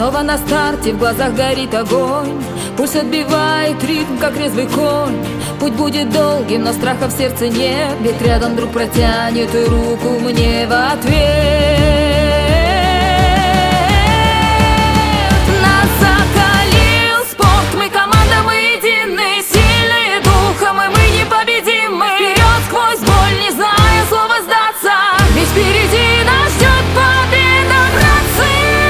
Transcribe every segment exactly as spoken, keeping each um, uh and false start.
Снова на старте, в глазах горит огонь. Пульс отбивает ритм, как резвый конь. Путь будет долгим, но страха в сердце нет. Ведь рядом друг протянет и руку мне в ответ. Нас закалил спорт, мы команда, мы едины, сильные духом, и мы непобедимы. Вперед сквозь боль, не зная слова сдаться, ведь впереди нас ждет победа, братцы.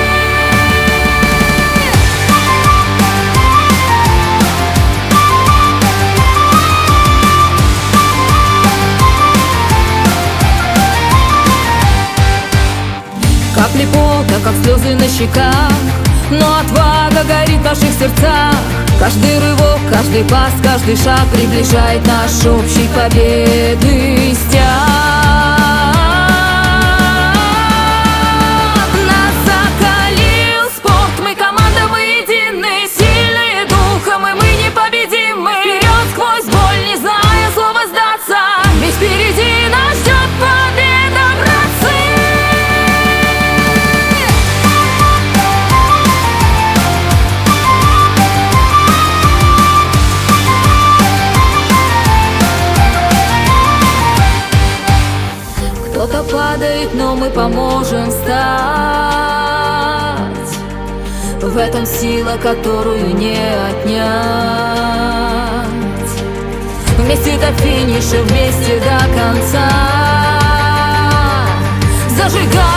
Капли пота, как слезы на щеках, но отвага горит в наших сердцах. Каждый рывок, каждый пас, каждый шаг приближает наш общий победы стяг. Нас закалил спорт, мы команда, мы едины, сильные духом, и мы непобедимы. Вперед сквозь боль, не зная слова сдаться, ведь впереди нас ждет победа, братцы. Кто-то падает, но мы поможем встать. В этом сила, которую не отнять. Вместе до финиша, вместе до конца. Зажигай!